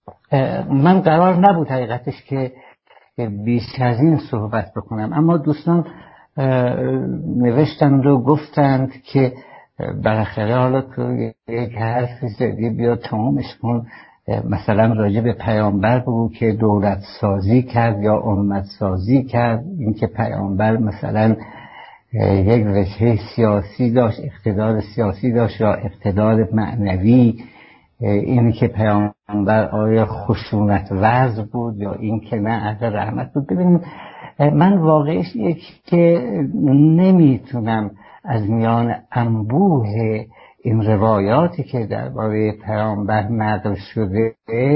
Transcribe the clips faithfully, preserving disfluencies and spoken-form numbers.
من قرار نبود حقیقتش که بیش از این صحبت بکنم، اما دوستان نوشتند و گفتند که بالاخره حالا تو یک حرفی زدی بیا تمامش کن، مثلا راجع به پیامبر بگو که دولت سازی کرد یا امت سازی کرد، اینکه پیامبر مثلا یک وجهه سیاسی داشت، اقتدار سیاسی داشت یا اقتدار معنوی، اینی که پیامبر آیا خشونت ورز بود یا این که نه اهل رحمت بود. ببینید من واقعش یک که نمیتونم از میان انبوه این روایاتی که درباره پیامبر نقل شده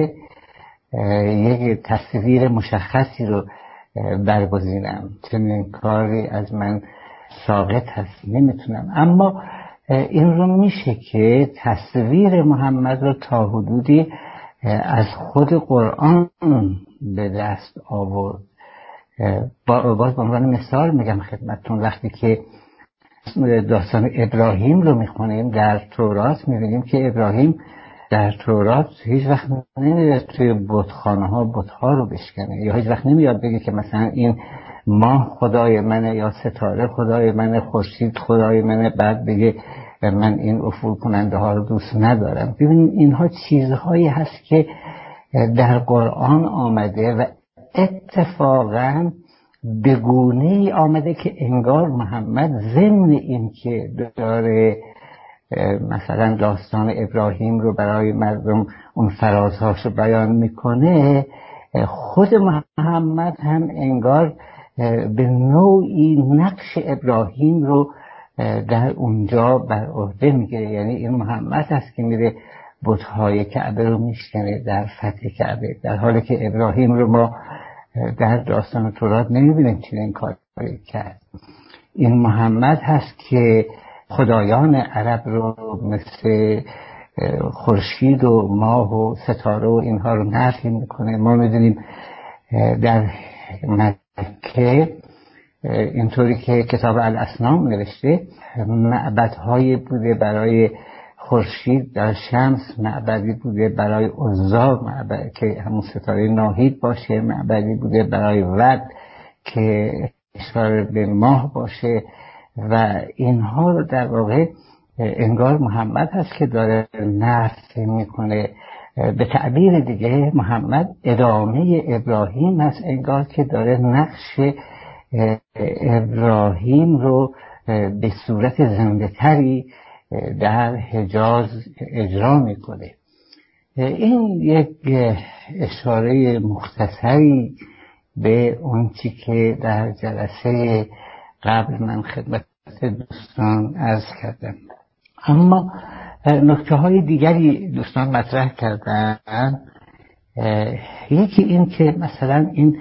یک تصویر مشخصی رو برگزینم، چنین کاری از من ساقط هست، نمیتونم. اما این رو میشه که تصویر محمد رو تا حدودی از خود قرآن به دست آورد. باز به عنوان مثال میگم خدمتتون، وقتی که داستان ابراهیم رو میخونیم در تورات میبینیم که ابراهیم در تورات هیچ وقت نمیاد توی بتخانه ها بتها رو بشکنه، یا هیچ وقت نمیاد بگه که مثلا این ماه خدای منه یا ستاره خدای منه، خورشید خدای منه، بعد بگه من این افول کننده ها رو دوست ندارم. ببینید اینها چیزهایی هست که در قرآن آمده و اتفاقاً به گونه‌ای آمده که انگار محمد ضمن این که داره مثلا داستان ابراهیم رو برای مردم اون فرازهاش رو بیان میکنه، خود محمد هم انگار به نوعی نقش ابراهیم رو در اونجا بر عهده میگیره. یعنی این محمد هست که میره بت‌های کعبه رو میشکنه در فتح کعبه، در حالی که ابراهیم رو ما در داستان تورات نمیبینیم چنین کاری کرد. این محمد هست که خدایان عرب رو مثل خورشید و ماه و ستاره و اینها رو نفی میکنه. ما میدونیم در مکه اینطوری که کتاب الاصنام نوشته معبدهایی بوده برای خورشید، در شمس معبدی بوده برای عزا معبد که همون ستاره ناهید باشه، معبدی بوده برای ود که اشاره به ماه باشه، و اینها رو در واقع انگار محمد هست که داره نفی میکنه. به تعبیر دیگه محمد ادامه ابراهیم هست، انگار که داره نقش ابراهیم رو به صورت زنده تری در حجاز اجرا میکنه. این یک اشاره مختصری به اون چی که در جلسه قبل من خدمت دوستان عرض کردم. اما نکته های دیگری دوستان مطرح کردن. یکی این که مثلا این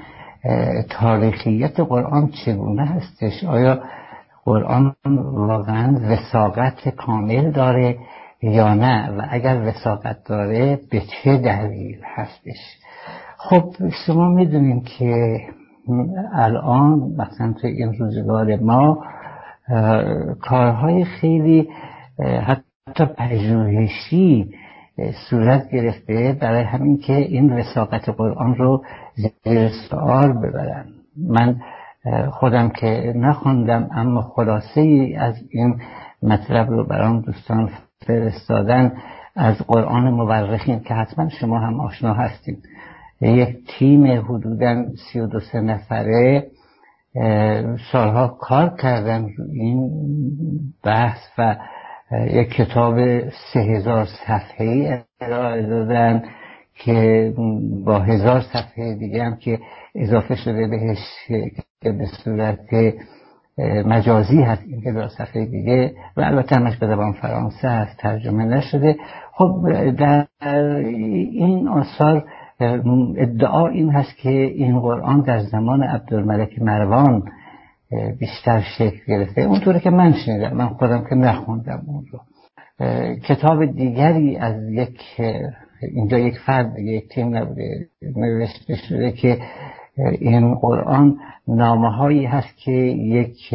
تاریخیت قرآن چگونه هستش، آیا قرآن واقعا وثاقت کامل داره یا نه، و اگر وثاقت داره به چه دلیل هستش. خب شما میدونین که الان مثلا تو این روزگار ما کارهای خیلی حتی پژوهشی صورت گرفته برای همین که این وثاقت قرآن رو زیر سوال ببرن. من خودم که نخوندم اما خلاصه ای از این مطلب رو برام دوستان فرستادن از قرآن مورخین که حتما شما هم آشنا هستید. یک تیم حدوداً سی و دو سه نفره سالها کار کردن این بحث و یک کتاب سه هزار صفحه‌ای ارائه دادن که با هزار صفحه دیگه هم که اضافه شده بهش که به صورت مجازی هست این هزار صفحه دیگه، و البته همش به زبان فرانسه هست، ترجمه نشده. خب در این آثار ادعا این هست که این قرآن در زمان عبدالملک مروان بیشتر شکل گرفته، اونطوری که من شنیدم، من خودم که نخوندم اون رو. کتاب دیگری از یک اینجا یک فرد یک تیم نبوده نوشته شده که این قرآن نامه هایی هست که یک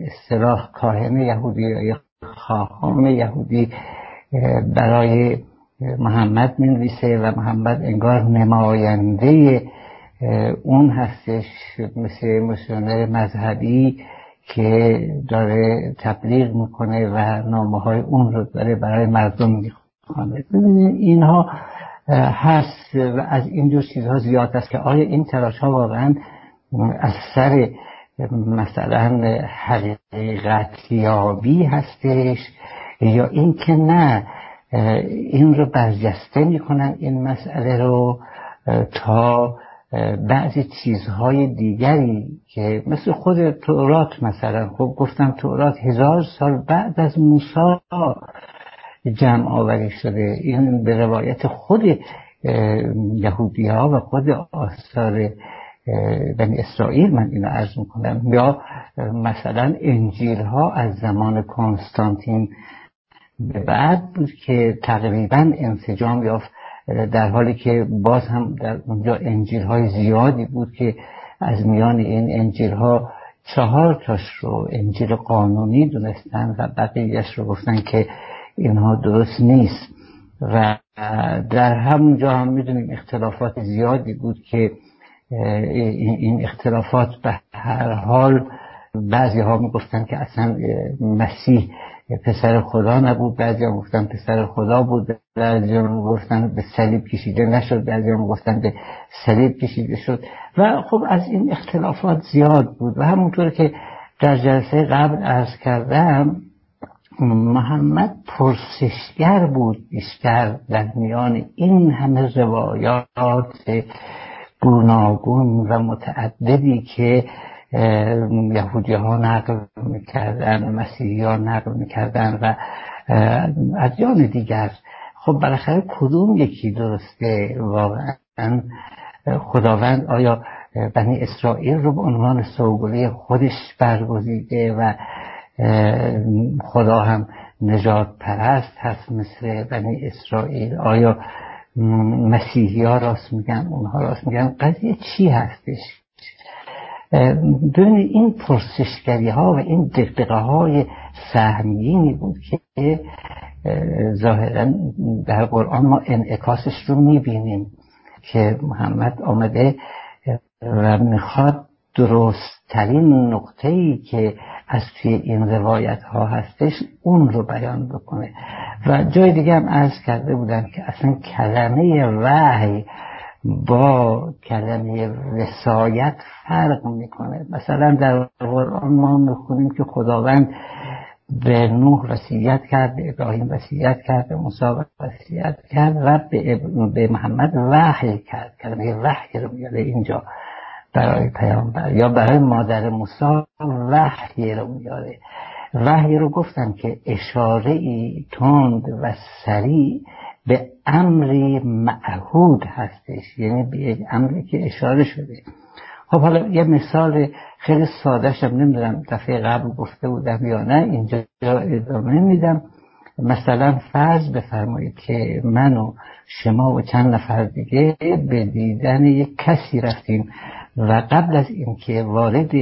اصطلاح کاهن یهودی یا یک خاخام یهودی برای محمد می‌نویسه و محمد انگار نماینده اون هستش، مثل میسیونر مذهبی که داره تبلیغ میکنه و نامه‌های اون رو داره برای مردم میخوانه. اینها هست و از اینجور چیزها زیاد است که آیا این تلاش ها واقعا از سر مثلا حقیقتیابی هستش یا این که نه این رو برجسته میکنن این مسئله رو تا بعضی چیزهای دیگری که مثل خود تورات مثلا، خب گفتم تورات هزار سال بعد از موسی جمع آوری شده. این به روایت خود یهودی ها و خود آثار بنی اسرائیل من اینو عرض میکنم. یا مثلا انجیل ها از زمان کنستانتین به بعد بود که تقریبا انسجام یافت، در حالی که باز هم در اونجا انجیل های زیادی بود که از میان این انجیل ها چهار تاش رو انجیل قانونی دونستن و بقیه‌اش رو گفتن که اینها درست نیست. و در همونجا هم میدونیم اختلافات زیادی بود که این اختلافات به هر حال بعضی ها میگفتن که اصلا مسیح پسر خدا نبود، بعضی ها میگفتن پسر خدا بود، بعضی ها میگفتن به صلیب کشیده نشد، بعضی ها میگفتن به صلیب کشیده شد. و خب از این اختلافات زیاد بود و همونطور که در جلسه قبل عرض کردم محمد پرسشگر بود بیشتر در میان این همه روایات گوناگون و متعددی که یهودی ها نقل میکردن، مسیحی ها نقل میکردن و ادیان دیگر. خب بالاخره کدوم یکی درسته واقعا؟ خداوند آیا بنی اسرائیل رو به عنوان سوگلی خودش برگزیده و خدا هم نجات پرست هست مثل بنی اسرائیل؟ آیا مسیحی ها راست میگن، اونها راست میگن؟ قضیه چی هستش؟ ببین این پرسشگری ها و این دقدقه های سهمگینی بود که ظاهرا در قرآن ما انعکاسش رو میبینیم که محمد آمده و میخواد درست ترین نقطه‌ای که از توی این روایت ها هستش اون رو بیان بکنه. و جای دیگه هم عرض کرده بودم که اصلا کلمه وحی با کلمه وصایت فرق میکنه. مثلا در قرآن ما میخونیم که خداوند به نوح وصیت کرد، به ابراهیم وصیت کرد، به موسی وصیت کرد و به, به محمد وحی کرد. کلمه وحی رو میاره اینجا برای پیامبر، یا برای مادر موسی وحی رو میاره. وحی رو گفتم که اشاره ای تند و سریع به امری معهود هستش، یعنی به یک امری که اشاره شده. خب حالا یه مثال خیلی ساده شم، نمیدونم دفعه قبل گفته بودم یا نه، اینجا ادامه میدم. مثلا فرض بفرمایید که من و شما و چند نفر دیگه به دیدن یک کسی رفتیم و قبل از اینکه وارد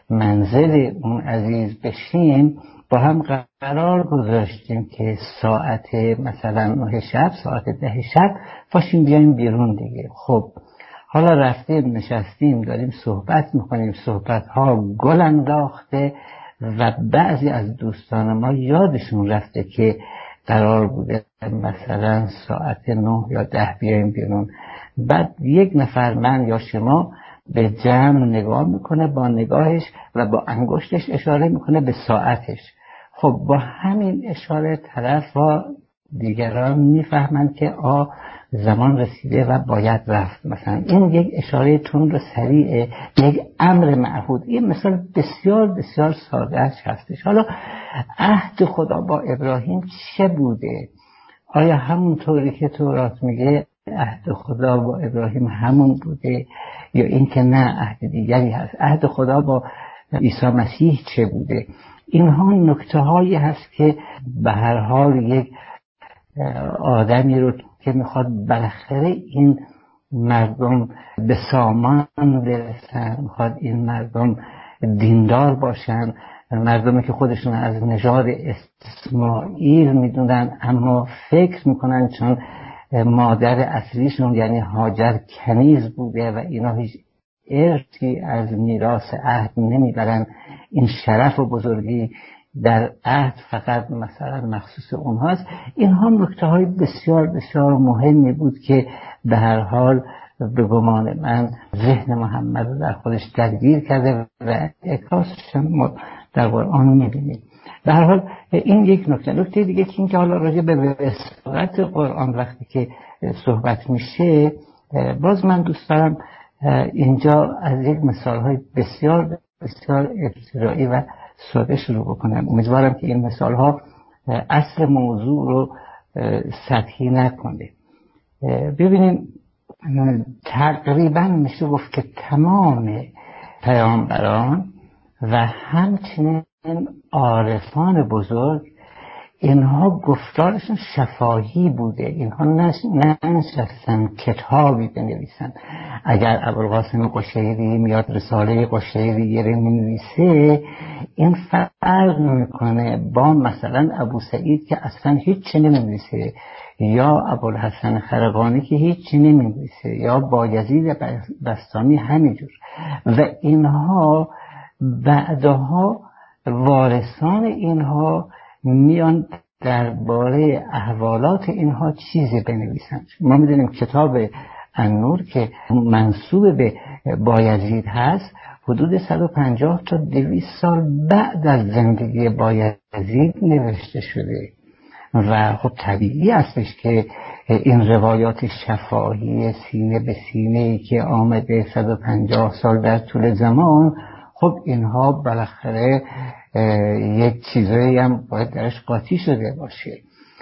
منزل اون عزیز بشیم با هم قرار گذاشتیم که ساعت مثلا نه شب، ساعت ده شب باشیم بیایم بیرون دیگه. خب حالا رفتیم نشستیم داریم صحبت میکنیم، صحبت ها گل انداخته و بعضی از دوستان ما یادشون رفته که قرار بوده مثلا ساعت نه یا ده بیایم بیرون. بعد یک نفر، من یا شما، به جمع نگاه میکنه با نگاهش و با انگشتش اشاره میکنه به ساعتش. خب با همین اشاره طرف و دیگران میفهمند که آ زمان رسیده و باید رفت. مثلا این یک اشاره تند و سریعه، یک امر معهود. این مثال بسیار بسیار سادهش هستش. حالا عهد خدا با ابراهیم چه بوده؟ آیا همونطوری که تورات میگه عهد خدا با ابراهیم همون بوده یا اینکه نه عهد دیگری هست؟ عهد خدا با عیسی مسیح چه بوده؟ اینها نکته هایی هست که به هر حال یک آدمی رو که میخواد بالاخره این مردم به سامان برسن، میخواد این مردم دیندار باشن، مردمی که خودشون از نژاد اسماعیل میدونن اما فکر میکنن چون مادر اصلیشون یعنی هاجر کنیز بوده و اینا هیچ ارثی از میراث عهد نمیبرن. این شرف و بزرگی در عهد فقط مثلا مخصوص اونهاست. اینها نکته های بسیار بسیار مهمی بود که به هر حال به گمان من ذهن محمد رو در خودش درگیر کرده و اعکاسش ما در قرآن میبینیم. به هر حال این یک نکته. نکته دیگه که این که حالا راجع به وساقت قرآن وقتی که صحبت میشه، باز من دوست دارم اینجا از یک مثالهای بسیار بسیار ابتدایی و ساده شروع بکنم. امیدوارم که این مثالها اصل موضوع رو سطحی نکنه. ببینیم تقریبا میشه گفت که تمام پیامبران و همچنین عارفان بزرگ اینها گفتارشون شفاهی بوده. اینها ننشستن کتابی بنویسن. اگر ابوالقاسم قشیری میاد رساله قشیری رو مینویسه، این فرق میکنه با مثلا ابو سعید که اصلا هیچ نمینویسه، یا ابوالحسن خرقانی که هیچ نمینویسه، یا بایزید بستامی همینجور. و اینها بعدها وارثان اینها میان درباره احوالات اینها چیزی بنویسند. ما میدونیم کتاب النور که منسوب به بایزید هست حدود صد و پنجاه تا دویست سال بعد از زندگی بایزید نوشته شده و خب طبیعی استش که این روایات شفاهی سینه به سینه‌ای که آمده صد و پنجاه سال در طول زمان، خب اینها بالاخره یک چیزایی هم باید درش قاطی شده باشه.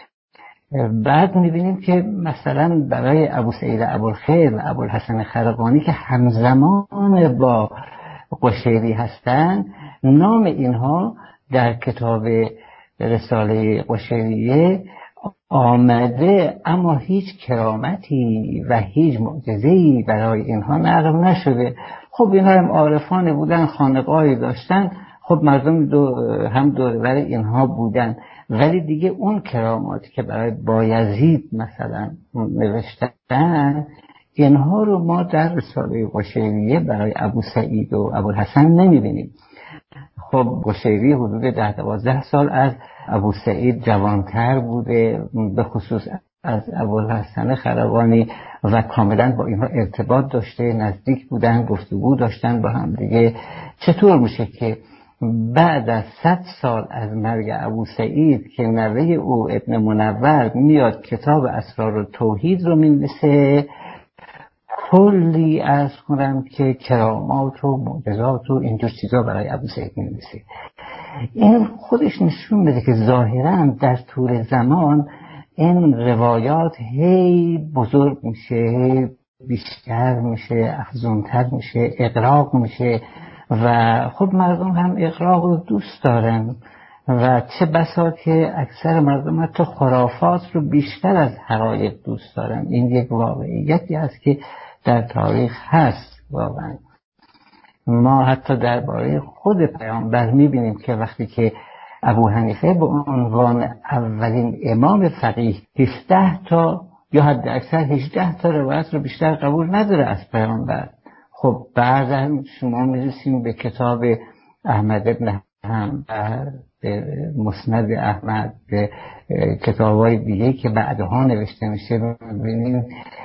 بعد میبینیم که مثلا برای ابو سعید ابوالخیر و ابوالحسن خرقانی که همزمان با قشیری هستند، نام اینها در کتاب رساله قشیریه آمده، اما هیچ کرامتی و هیچ معجزه‌ای برای اینها نقل نشده. خب اینها هم عارفان بودن، خانقاهی داشتن، خب مردم دو هم دوربر اینها بودن، ولی دیگه اون کراماتی که برای بایزید مثلا نوشتن، اینها رو ما در رساله قشیریه برای ابو سعید و ابوالحسن نمیبینیم. خب قشیری حدود ده دوازده سال از ابو سعید جوانتر بوده، به خصوص از ابوالحسن خرقانی، و کاملا با اینها ارتباط داشته، نزدیک بودن، گفتگو داشتن با هم دیگه. چطور میشه که بعد از صد سال از مرگ ابو سعید که نوه او ابن منور میاد کتاب اسرار و توحید رو مینویسه، کلی از کنم که کرامات و معجزات و اینجور چیزا برای ابو سعید مینویسه؟ این خودش نشون میده که ظاهرا در طول زمان این روایات هی بزرگ میشه، هی بیشتر میشه، افزونتر میشه، اغراق میشه، و خب مردم هم اغراق رو دوست دارن و چه بسا که اکثر مردم حتی خرافات رو بیشتر از حقایق دوست دارن. این یک واقعیتی است که در تاریخ هست. واقعا ما حتی درباره خود پیامبر میبینیم که وقتی که ابو حنیفه به عنوان اولین امام فقیه هفده تا یا حد اکثر هجده تا روایت رو بیشتر قبول نداره از پیامبر، خب بعد شما میرسیم به کتاب احمد ابن حنبل، به مسند احمد، به کتاب‌های دیگه که بعدها نوشته میشه، ببینیم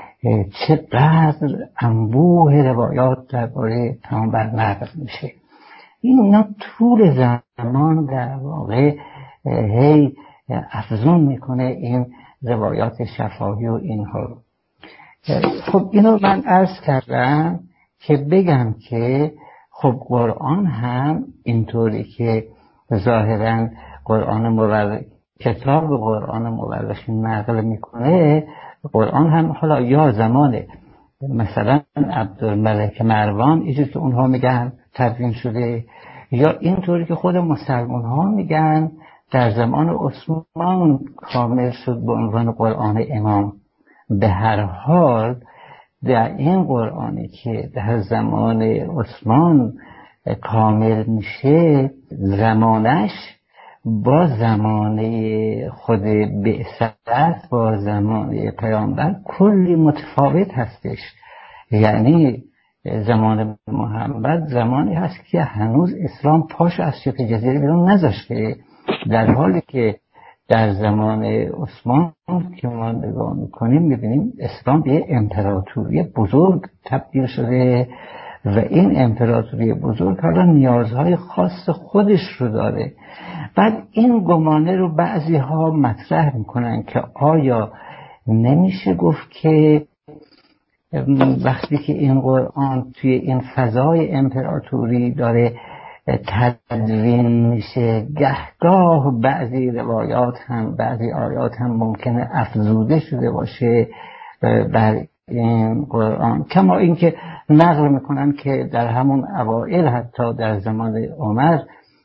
چقدر انبوه روایات درباره پیامبر نقل میشه. اینا طول زمان در واقع هی افزون میکنه این روایات شفاهی و اینها رو. خب اینو من عرض کردم که بگم که خب قرآن هم اینطوری که ظاهرا قرآن مورخ کتاب قرآن مورخ نقل میکنه، قرآن هم حالا یا زمانه مثلا عبدالملک مروان اینجور که اونها میگن تدوین شده، یا اینطوری که خود مسلمان ها میگن در زمان عثمان کامل شد به عنوان قرآن امام. به هر حال در این قرآنی که در زمان عثمان کامل میشه، زمانش با زمانه خود بعثت، با زمانه پیامبر کلی متفاوت هستش. یعنی زمان محمد زمانی هست که هنوز اسلام پاش از شبه جزیره بیرون نذاشته، در حالی که در زمان عثمان که ما نگاه میکنیم میبینیم اسلام به یه امپراتوری بزرگ تبدیل شده و این امپراتوری بزرگ حالا نیازهای خاص خودش رو داره. بعد این گمانه رو بعضی ها مطرح میکنن که آیا نمیشه گفت که وقتی که این قرآن توی این فضای امپراتوری داره تدوین میشه، گهگاه بعضی روایات هم بعضی آیات هم ممکنه افزوده شده باشه بر این قرآن، کما اینکه نقل میکنن که در همون اوائل حتی در زمان عمر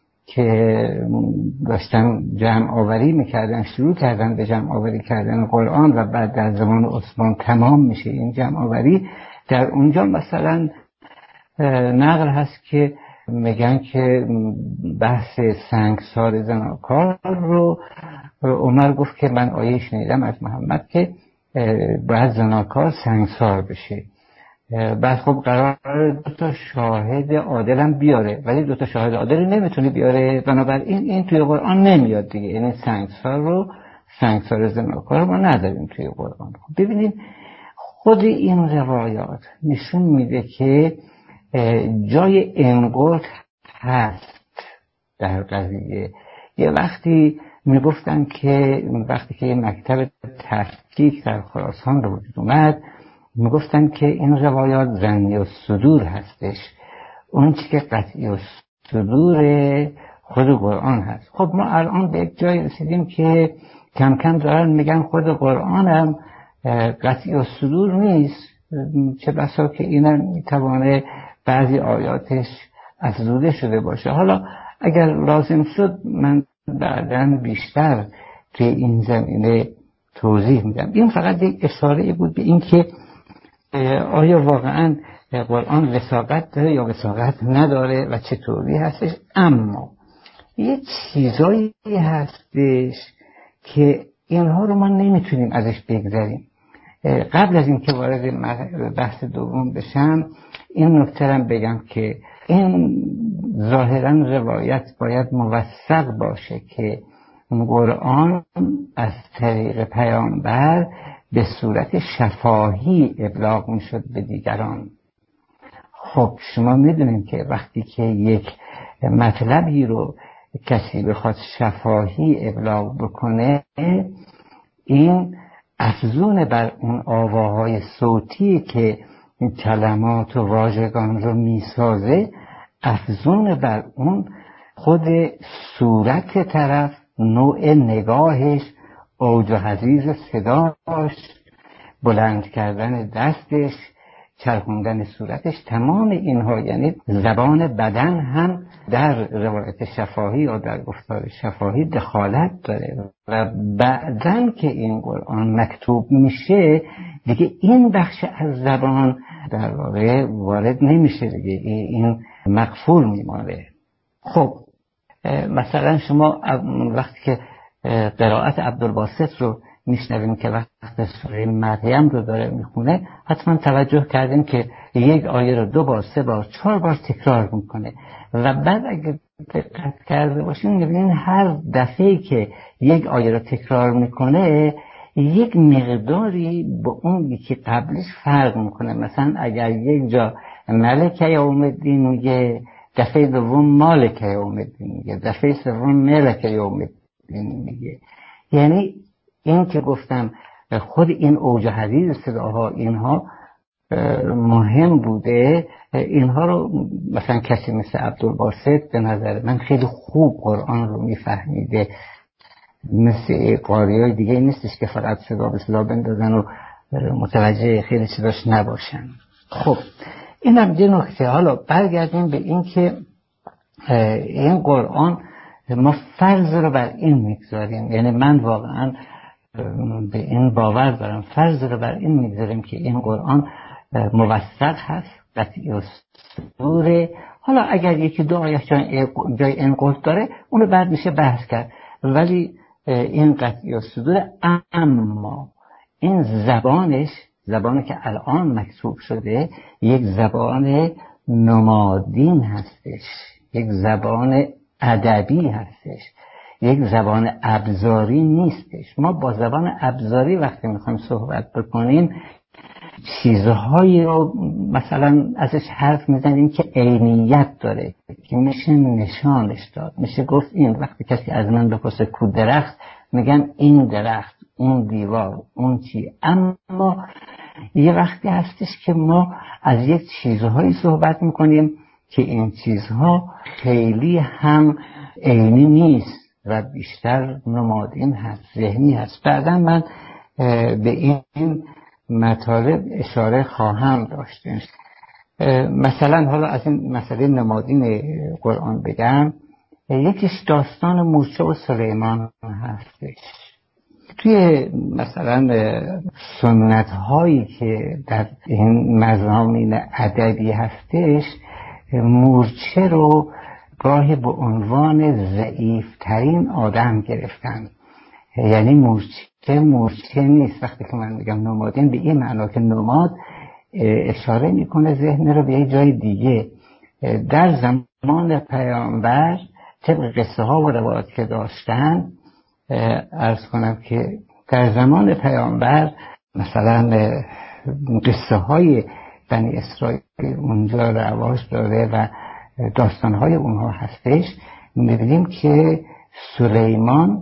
که داشتن جمع آوری میکردن، شروع کردن به جمع آوری کردن قرآن و بعد در زمان عثمان تمام میشه این جمع آوری، در اونجا مثلا نقل هست که میگن که بحث سنگسار زناکار رو عمر گفت که من آیه شنیدم از محمد که باید زناکار سنگسار بشه. بعد خب قرار دو تا شاهد عادلم بیاره، ولی دو تا شاهد عادل نمیتونه بیاره، بنابراین این توی قرآن نمیاد دیگه. یعنی سنگسار رو سنگسار زناکار ما نداریم توی قرآن. خب ببینید خود این روایات نشون میده که جای انقلت هست در قضیه. یه وقتی میگفتن که وقتی که مکتب تحقیق در خراسان رو وجود اومد میگفتن که این روایات ظنی الصدور هستش، اون چی که قطعی الصدور خود قرآن هست. خب ما الان به یک جای رسیدیم که کم کم دارن میگن خود قرآن هم قطعی الصدور نیست، چه بسا که اینم میتوانه بعضی آیاتش افزوده شده باشه. حالا اگر لازم شد من بعداً بیشتر توی این زمینه توضیح میدم. این فقط یک اشاره بود به این که آیا واقعاً قرآن وثاقت داره یا وثاقت نداره و چطوری هستش. اما یه چیزایی هستش که اینها رو ما نمیتونیم ازش بگذریم. قبل از این که وارد بحث دوم بشم این نکته رو بگم که این ظاهراً روایت باید موثق باشه که قرآن از طریق پیامبر به صورت شفاهی ابلاغ میشد به دیگران. خب شما میدونید که وقتی که یک مطلبی رو کسی بخواد شفاهی ابلاغ بکنه، این افزون بر اون آواهای صوتی که کلمات و واژگان رو میسازه، افزون بر اون خود صورت طرف، نوع نگاهش، اوج و حضیض صداش، بلند کردن دستش، چرخوندن صورتش، تمام اینها، یعنی زبان بدن هم در روایت شفاهی یا در گفتار شفاهی دخالت داره. و بعدن که این قرآن مکتوب میشه دیگه این بخش از زبان در واقع وارد نمیشه دیگه، این مقفول میمانه. خب مثلا شما وقتی که قرائت عبدالباسط رو میشنویم که وقت سوره مریم رو داره میخونه، حتما توجه کردیم که یک آیه رو دو بار، سه بار، چهار بار تکرار میکنه و بعد اگه دقت کرده باشین میبینین هر دفعه که یک آیه رو تکرار میکنه یک مقداری با اون که قبلش فرق میکنه. مثلا اگر یک جا ملک یوم الدین میگه، دفعه دوم مالک یوم الدین میگه، دفعه سوم ملک یوم الدین میگه. یعنی این که گفتم خود این اوج حدید صداها اینها مهم بوده، اینها رو مثلا کسی مثل عبدالباسط به نظر من خیلی خوب قرآن رو میفهمیده، مثل قاریای دیگه نیستش که فقط صدا به صدا بندازن و متوجه خیلی چیزاش نباشن. خب اینم یه نکته. حالا برگردیم به این که این قرآن ما فرض رو بر این میگذاریم، یعنی من واقعا به این باور دارم، فرض رو بر این میگذاریم که این قرآن موثق هست، قطعی الصدوره. حالا اگر یکی دو آیه جای انقلاب داره اونو بعد میشه بحث کرد، ولی این قطعی الصدوره. اما این زبانش، زبانی که الان مکتوب شده، یک زبان نمادین هستش، یک زبان ادبی هستش، یک زبان ابزاری نیستش. ما با زبان ابزاری وقتی میخوایم صحبت بکنیم چیزهایی رو مثلا ازش حرف میزنیم که عینیت داره، که میشه نشانش داد. میشه گفت این، وقتی کسی از من بپرسه کو درخت، میگم این درخت، اون دیوار، اون چی. اما یه وقتی هستش که ما از یک چیزهایی صحبت میکنیم که این چیزها خیلی هم عینی نیست و بیشتر نمادین هست، ذهنی هست. بعدا من به این مطالب اشاره خواهم داشت. مثلا حالا از این مسئله نمادین قرآن بگم، یکیش داستان موسی و سلیمان هستش. توی مثلا سنت هایی که در این مضامین ادبی هستش، مورچه رو گاهی به عنوان ضعیف ترین آدم گرفتن. یعنی مورچه مورچه نیست. وقتی که من میگم نمادین، به این معنا که نماد اشاره میکنه ذهن رو به یه جای دیگه. در زمان پیامبر طبق قصه ها و روایات که داشتن، عرض کنم که در زمان پیامبر مثلا قصه های بنی اسرائیل اونجا رواج داره و داستان های اونها هستش. میبینیم که سلیمان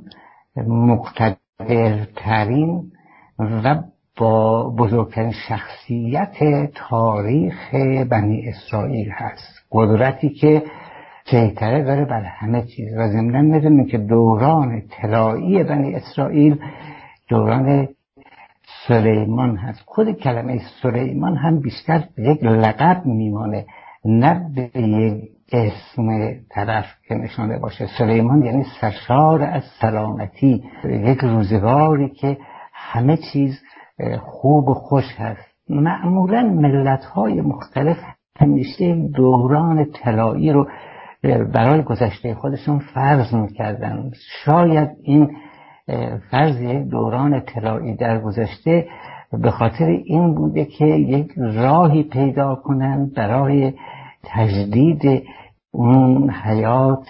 مقتدرترین و با بزرگترین شخصیت تاریخ بنی اسرائیل هست، قدرتی که سیطره داره بر همه چیز. و ضمناً می‌دونیم که دوران طلایی بنی اسرائیل دوران سلیمان هست. خود کلمه سلیمان هم بیشتر یک لقب میمانه، نه به یک اسم طرف که نشانه باشه. سلیمان یعنی سرشار از سلامتی، یک روزگاری که همه چیز خوب و خوش هست. معمولاً ملت‌های مختلف همیشه دوران طلایی رو برای گذشته خودشون فرض می‌کردن. شاید این فرض یک دوران طلایی در گذشته به خاطر این بوده که یک راهی پیدا کنن برای تجدید اون حیات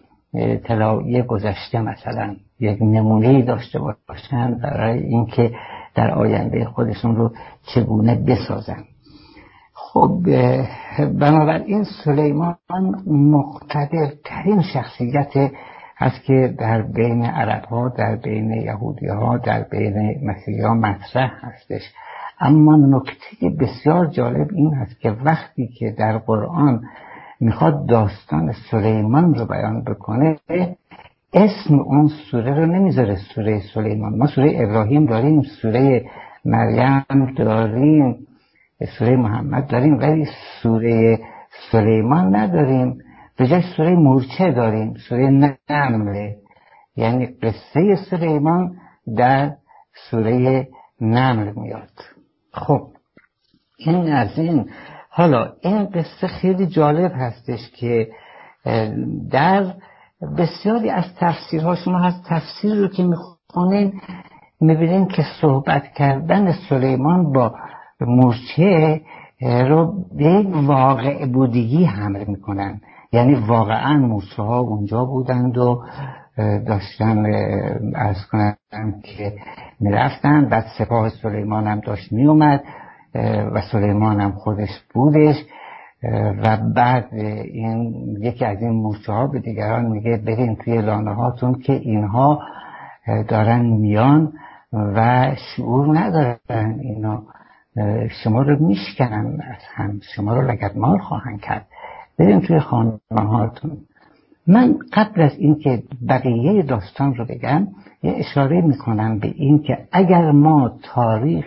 طلایی گذشته، مثلا یک نمونه‌ای داشته باشن برای اینکه در آینده خودشون رو چگونه بسازن. خب بنابراین سلیمان مقتدرترین شخصیت هست که در بین عرب ها، در بین یهودی ها، در بین مسیحی ها مطرح هستش. اما نکته بسیار جالب این هست که وقتی که در قرآن میخواد داستان سلیمان رو بیان بکنه، اسم اون سوره رو نمیذاره سوره سلیمان. ما سوره ابراهیم داریم، سوره مریم داریم، سوره محمد داریم، ولی سوره سلیمان نداریم. به جای سوره مورچه داریم سوره نمل، یعنی قصه سلیمان در سوره نمل میاد. خب این از این. حالا این قصه خیلی جالب هستش که در بسیاری از تفسیرها شما هست تفسیر رو که میخونین میبینین که صحبت کردن سلیمان با مورچه رو به یک واقع بودگی حمل میکنن. یعنی واقعا مورچه ها اونجا بودند و داشتن عرض کنن که میرفتن، بعد سپاه سلیمان هم داشت میومد و سلیمان هم خودش بودش و بعد این یکی از این مورچه ها به دیگران میگه برین توی لانه هاتون که اینها دارن میان و شعور ندارن، اینا شما رو میشکنن از هم، شما رو لگدمال خواهند کرد، برین توی خانه هاتون. من قبل از این که بقیه داستان رو بگم یه اشاره میکنم به این که اگر ما تاریخ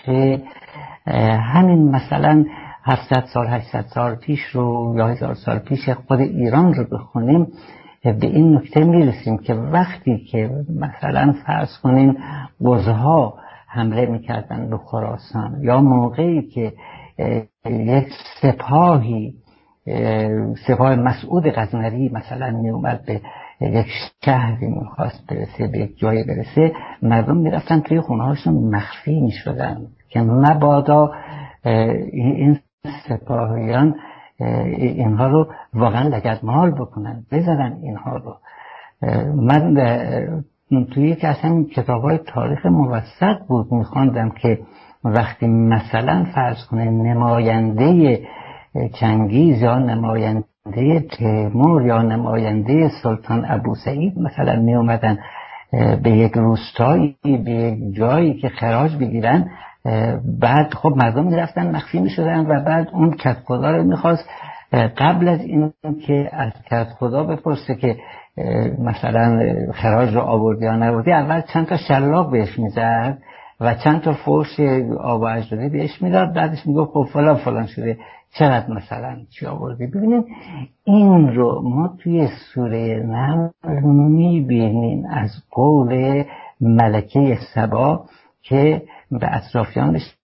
همین مثلا هفتصد سال هشتصد سال پیش رو یا هزار سال پیش خود ایران رو بخونیم، به این نکته میرسیم که وقتی که مثلا فرض کنین قزها حمله میکردن به خراسان، یا موقعی که یک سپاهی سپاه مسعود غزنوی مثلا می اومد به یک شهری میخواست برسه، به یک جایی برسه، مردم میرفتن توی خونه هاشون مخفی میشدن که مبادا این سپاهیان اینها رو واقعا لگدمال بکنن، بزنن اینها رو. من توی یک اصلا کتاب های تاریخ موثق بود میخواندم که وقتی مثلا فرض کنه نماینده چنگیز یا نماینده تیمور یا نماینده سلطان ابو سعید مثلا می اومدن به یک روستایی، به یک جایی که خراج بگیرن، بعد خب مردم می رفتن مخفی می شدن و بعد اون کدخدا رو می خواست قبل از این که از کدخدا بپرسه که مثلا خراج رو آوردی یا نآوردی، اول چند تا شلاق بهش می زد و چند تا فرش آب و اجدادی بهش میداد، بعدش میگفت خب فلان فلان شده، چقدر مثلا چی آوردی. ببینید این رو ما توی سوره نمل میبینیم از قول ملکه سبا که به اطرافیانش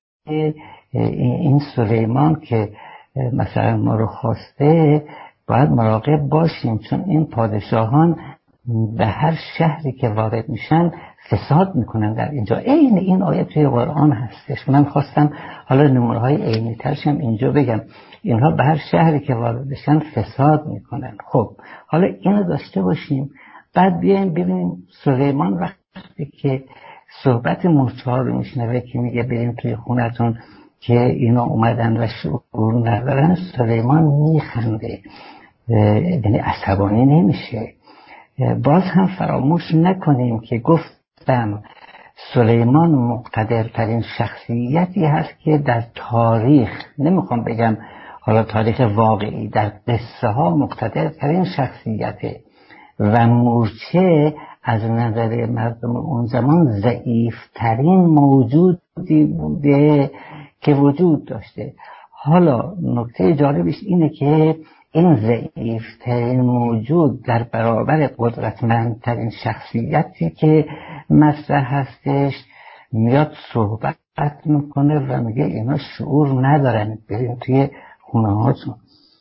این سلیمان که مثلا ما رو خواسته باید مراقب باشیم، چون این پادشاهان به هر شهری که وارد میشن فساد میکنن. در اینجا عین این آیه توی قرآن هستش. من خواستم حالا نمونه های عینی ترشم اینجا بگم، اینها به هر شهری که وارد بشن فساد میکنن. خب حالا اینو داشته باشیم، بعد بیایم ببینیم سلیمان وقتی که صحبت موسی رو میشنوه که میگه بریم توی خونتون که اینا اومدن و شعور ندارن، سلیمان میخنده، یعنی عصبانی نمیشه. باز هم فراموش نکنیم که گفتم سلیمان مقتدرترین شخصیتی هست که در تاریخ، نمیخوام بگم حالا تاریخ واقعی، در قصه ها مقتدرترین شخصیته و مورچه از نظر مردم اون زمان ضعیفترین موجودی بوده که وجود داشته. حالا نکته جالبش اینه که این ضعیفترین موجود در برابر قدرتمندترین شخصیتی که مطرح هستش میاد صحبت میکنه و میگه اینا شعور ندارن، بریم توی خونه هاتون.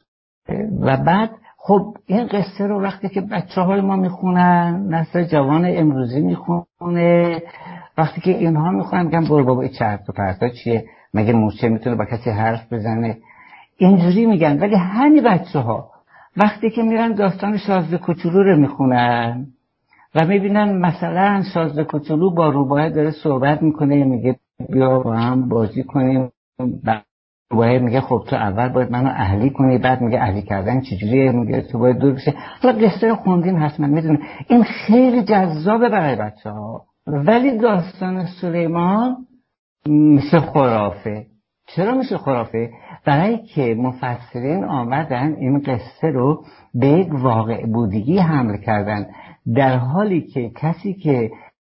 و بعد خب این قصه رو وقتی که بچه های ما میخونن، نسل جوان امروزی میخونه، وقتی که اینها میخونن میگن برو بابا این چرت و پرتا چیه، مگه مورچه میتونه با کسی حرف بزنه، اینجوری میگن. ولی همین بچه ها وقتی که میرن داستان شازده کوچولو رو میخونن و میبینن مثلا شازده کوچولو با روباه داره صحبت میکنه، میگه بیا با هم بازی کنیم، روباه میگه خب تو اول باید منو اهلی کنی، بعد میگه اهلی کردن چجوریه، میگه تو باید دور بشه. حالا قصه خوندین حتما میدونن این خیلی جذابه برای بچه ها. ولی داستان سلیمان مثل خرافه. چرا میشه خرافه؟ برای که مفسرین آمدن این قصه رو به یک واقع بودگی حمل کردن، در حالی که کسی که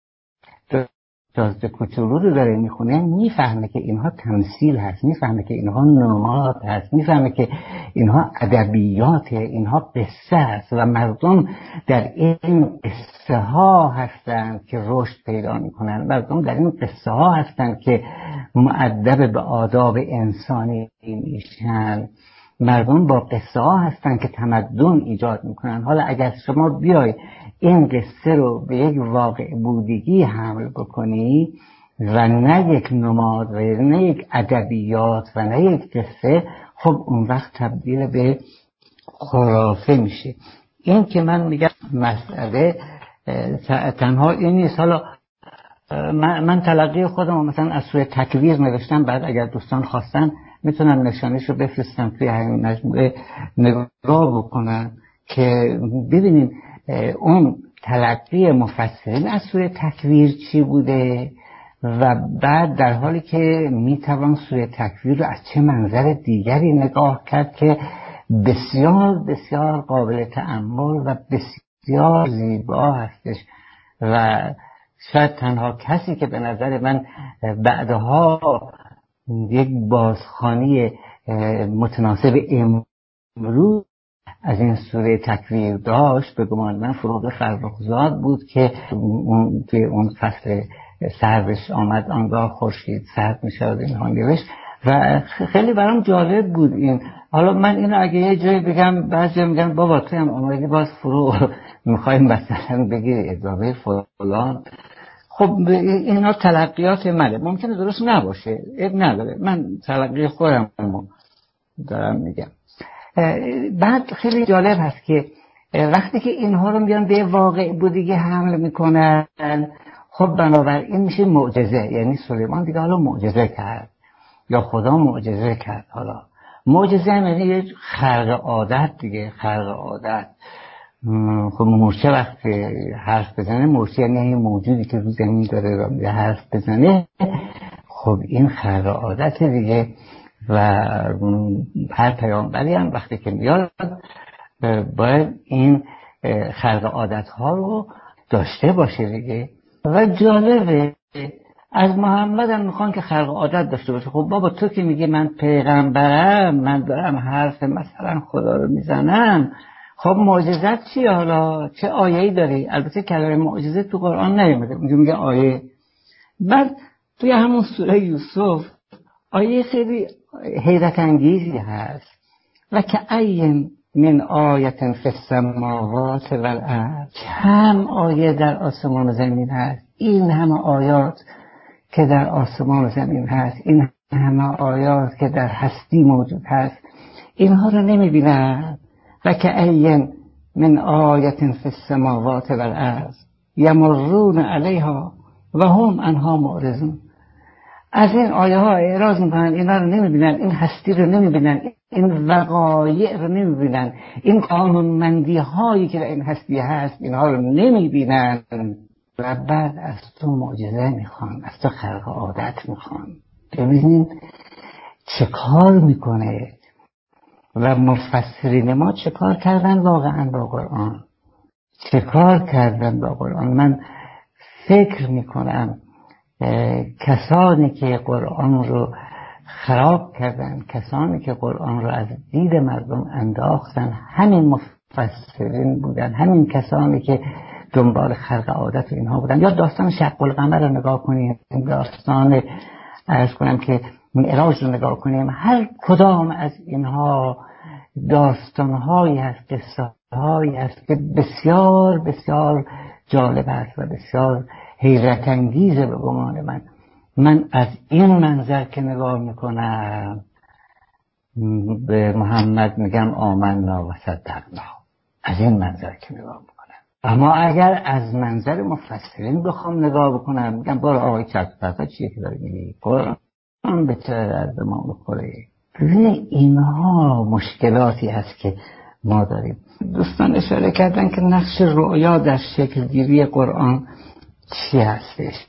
شازده کوچولو رو داره میخونه میفهمه که اینها تمثیل هست، میفهمه که اینها نماد هست، میفهمه که اینها ادبیاته، اینها قصه هست و مردم در این قصه ها هستند که رشد پیدا میکنن، مردم در این قصه ها هستند که مؤدب به آداب انسانی میشن، مردم با قصه ها هستن که تمدن ایجاد میکنن. حالا اگر شما بیای این قصه رو به یک واقع بودگی حمل بکنی و نه یک نماد و نه یک ادبیات و نه یک قصه، خب اون وقت تبدیل به خرافه میشه. این که من میگم مسئله تنها این نیست. حالا من, من تلقی خودم مثلا از سوره تکویر نوشتم، بعد اگر دوستان خواستن میتونن نشانش رو بفرستم توی همین مجموعه نگاه بکنن که ببینیم اون تلقی مفسرین از سوره تکویر چی بوده و بعد در حالی که میتوان سوره تکویر رو از چه منظر دیگری نگاه کرد که بسیار بسیار قابل تأمل و بسیار زیبا هستش و شاید تنها کسی که به نظر من بعدها یک بازخوانی متناسب امروز از این سوره تکویر داشت به گمان من فروغ فرخزاد بود که اون توی اون فصل سردش آمد آنگاه خورشید سرد می‌شود اینها نوشت و خیلی برام جالب بود این. حالا من اینو اگه یه جایی بگم بعضی میگن بابا تو هم آمدی باز فرو میخوای مثلا بگی اضافه فلان. خب اینا تلقیات منه، ممکنه درست نباشه، اب نداره، من تلقی خودم دارم میگم. بعد خیلی جالب هست که وقتی که اینها رو میان به واقع بودگی حمل میکنن، خب بنابراین میشه معجزه. یعنی سلیمان دیگه حالا معجزه کرد یا خدا معجزه کرد. حالا معجزه هم یعنی یه خرق عادت دیگه، خرق عادت. خب مورچه وقتی حرف بزنه، مورچه یعنی این موجودی که رو زمین داره را میره حرف بزنه، خب این خرق عادت دیگه. و هر پیامبری هم وقتی که میاد باید این خرق عادت ها رو داشته باشه دیگه. و جالبه از محمد هم میخوان که خرق عادت داشته باشه. خب بابا تو که میگی من پیغمبرم، من دارم حرف مثلا خدا رو میزنم، خب معجزت چیه؟ حالا چه آیه‌ای داری؟ البته کلمه معجزه تو قرآن نیومده، اونجا میگه آیه. بعد توی همون سوره یوسف آیه خیلی حیرت انگیزی هست، و که این من آیت فی السماوات و الارض، کم آیه در آسمان و زمین هست. این همه آیات که در آسمان و زمین هست، این همه آیات که در هستی موجود هست، اینها رو نمیبینن. و که این من آیت فی السماوات و الارض یمرون علیها و هم عنها معرضون. از این آیه ها اعراض میکنن، اینا رو نمیبینن، این هستی رو نمیبینن، این وقایع رو نمیبینن، این قانونمندی هایی که در این هستی هست اینها رو نمیبینن. و بعد از تو معجزه میخوان، از تو خرق عادت میخوان. ببینید چه کار میکنه. و مفسرین ما چه کار کردن واقعا با قرآن، چه کار کردن با قرآن. من فکر میکنم کسانی که قرآن رو خراب کردن، کسانی که قرآن رو از دید مردم انداختن، همین مفسرین بودن، همین کسانی که دنبال خلق عادت و اینها بودن. یا داستان شق القمر رو نگاه کنیم، داستان عرض کنم که معراج رو نگاه کنیم، هر کدام از اینها داستانهایی هست، قصه هایی هست که بسیار بسیار جالب است و بسیار حیرت انگیزه. به گمان من من از این منظر که نگاه میکنم به محمد میگم آمنا و صدقنا، از این منظر که نگاه میکنم. اما اگر از منظر مفسرین بخوام نگاه بکنم، میگم برو آقای چرت چیه که داری میگی، قرآن به چه درد ما بخوره. ببین اینها مشکلاتی هست که ما داریم. دوستان اشاره کردن که نقش رؤیا در شکل گیری قرآن چی هستش.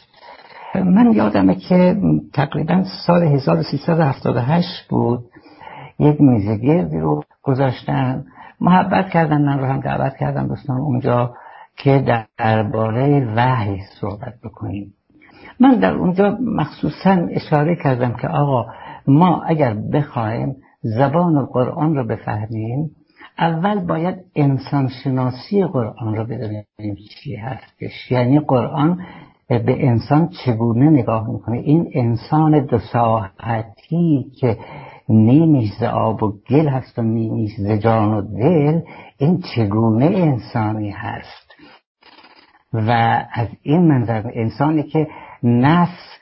من یادمه که تقریبا سال هزار و سیصد و هفتاد و هشت بود، یک میزه گردی رو گذاشتن، محبت کردن، من رو هم دعوت کردم دوستان اونجا که درباره وحی صحبت بکنیم. من در اونجا مخصوصا اشاره کردم که آقا ما اگر بخوایم زبان قرآن رو بفهمیم، اول باید انسان شناسی قرآن رو بدونیم چی هستش. یعنی قرآن به انسان چگونه نگاه میکنه. این انسان دو ساحتی که نیمیش ز آب و گل هست و نیمیش ز جان و دل، این چگونه انسانی هست. و از این منظر انسانی که نفس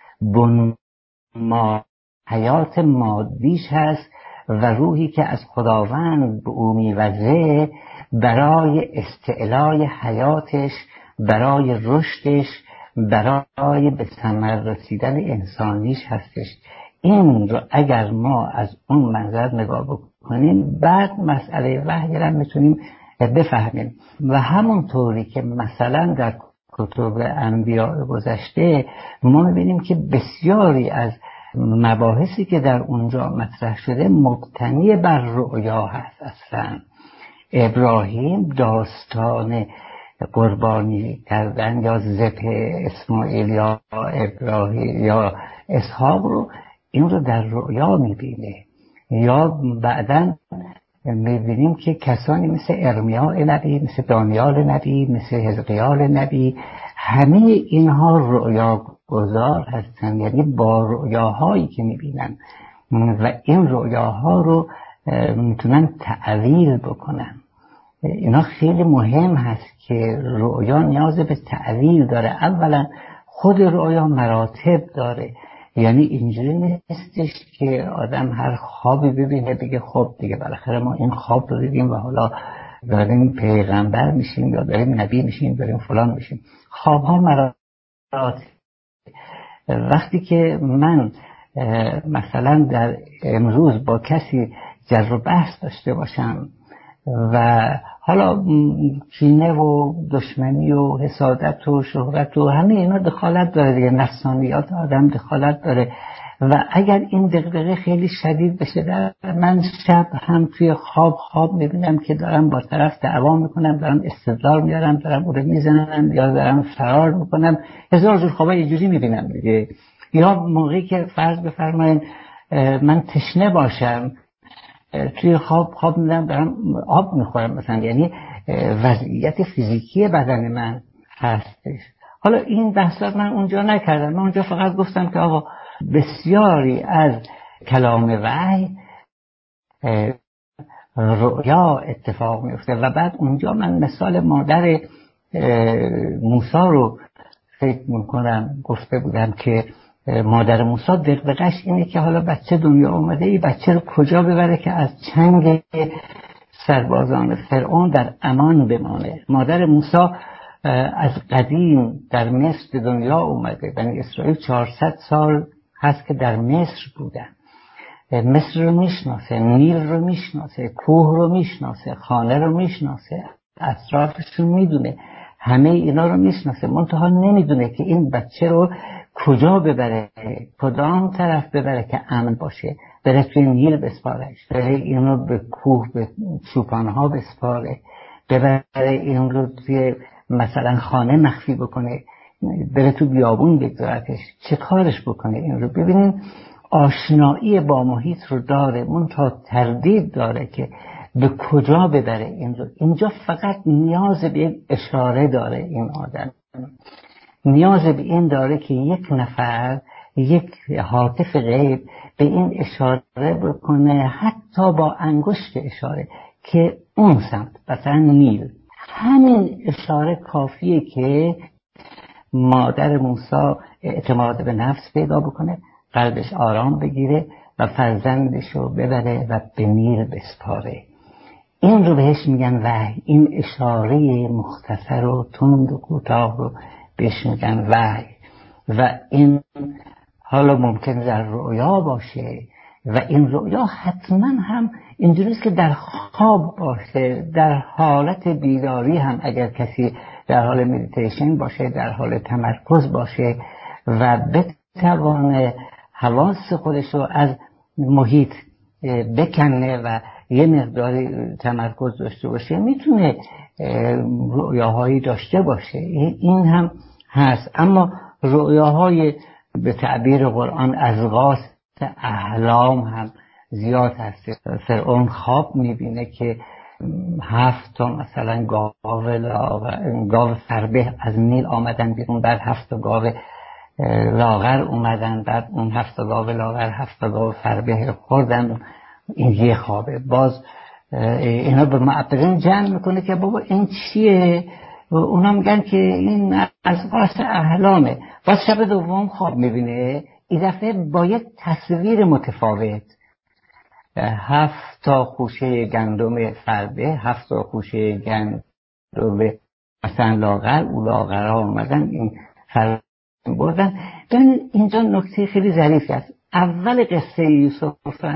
بنما حیات مادیش هست و روحی که از خداوند به او میوزه برای استعلای حیاتش، برای رشدش، برای به ثمر رسیدن انسانیش هستش. این رو اگر ما از اون منظر نگاه بکنیم، بعد مسئله وحی رو میتونیم بفهمیم. و همونطوری که مثلا در کتب انبیاء گذشته ما میبینیم که بسیاری از مباحثی که در اونجا مطرح شده مبتنی بر رؤیا هست. اصلا ابراهیم داستان قربانی کردن یا ذبح اسماعیل یا ابراهیم یا اسحاق رو، این رو در رؤیا میبینه. یا بعداً میبینیم که کسانی مثل ارمیا نبی، مثل دانیال نبی، مثل حزقیال نبی، همه اینها رؤیا گذار هستن، یعنی با رؤیاهایی که میبینن و این رؤیاها رو میتونن تعویل بکنن. اینا خیلی مهم هست که رؤیا نیاز به تعویل داره. اولا خود رؤیا مراتب داره، یعنی اینجوری نیستش که آدم هر خوابی ببینه بگه خب دیگه بالاخره ما این خواب رو دیدیم و حالا داریم پیغمبر میشیم یا داریم نبی میشیم داریم فلان میشیم. خواب ها مراتب. وقتی که من مثلا در امروز با کسی جر و بحث داشته باشم و حالا کینه و دشمنی و حسادت و شهرت و همه اینا دخالت داره دیگه، نفسانیات آدم دخالت داره و اگر این دغدغه خیلی شدید بشه در من، شب هم توی خواب خواب میبینم که دارم با طرف دعوا میکنم، دارم استدلال میارم، دارم او رو میزنم یا دارم فرار میکنم، هزار جور خوابا اینجوری میبینم دیگه. یا موقعی که فرض بفرمایید من تشنه باشم توی خواب خواب میدم دارم آب میخورم مثلا، یعنی وضعیت فیزیکی بدن من هستش. حالا این بحثات من اونجا نکردم، من اونجا فقط گفتم که آقا بسیاری از کلام وحی رؤیا اتفاق میفته و بعد اونجا من مثال مادر موسی رو فکر میکنم گفته بودم که مادر موسی دغدغش اینه که حالا بچه دنیا اومده، این بچه رو کجا ببره که از چنگ سربازان فرعون در امان بمانه. مادر موسی از قدیم در مصر دنیا اومده، بنی اسرائیل چهارصد سال هست که در مصر بودن، مصر رو میشناسه، نیل رو میشناسه، کوه رو میشناسه، خانه رو میشناسه، اطرافش رو میدونه، همه اینا رو میشناسه، منتها نمیدونه که این بچه رو کجا ببره، کدام طرف ببره که امن باشه، بره توی نیل بسپارش، بره این رو به کوه به چوپانها بسپاره، ببره این رو توی مثلا خانه مخفی بکنه، بره تو بیابون بگذارتش، چه کارش بکنه این رو. ببینین آشنایی با محیط رو داره، منتها تردید داره که به کجا ببره این رو. اینجا فقط نیاز به یک اشاره داره، این آدم نیاز به این داره که یک نفر، یک هاتف غیب به این اشاره بکنه، حتی با انگشت اشاره که اون سمت مثلا نیل. همین اشاره کافیه که مادر موسی اعتماد به نفس پیدا بکنه، قلبش آرام بگیره و فرزندش رو ببره و به نیل بسپاره. این رو بهش میگن وحی. این اشاره مختصر و تند و کوتاه رو بهش میگن وحی. و این حالا ممکن در رؤیا باشه و این رؤیا حتما هم اینجوریست که در خواب باشه، در حالت بیداری هم اگر کسی در حال مدیتیشن باشه، در حال تمرکز باشه و بتوانه حواس خودش رو از محیط بکنه و یه مقداری تمرکز داشته باشه، میتونه رؤیاهایی داشته باشه. این هم هست. اما رؤیاهای به تعبیر قرآن اضغاث احلام هم زیاد هست. فرعون خواب میبینه که هفت تا مثلا گاو گاو فربه از نیل آمدن بیرون، بعد هفت تا گاو لاغر اومدن، بعد اون هفت تا گاو لاغر هفت تا گاو فربه خوردن. این یه خوابه. باز اینا به معبرین جمع میکنه که بابا این چیه؟ اونا میگن که این از قاس احلامه. باز شب دوم خواب میبینه، این دفعه با یک تصویر متفاوت، هفت تا خوشه گندم فربه، هفت تا خوشه گندم مثلا لاغر، او لاغر ها اومدن این فربه بردن. ببین اینجا نکته خیلی ظریفی است. اول قصه یوسف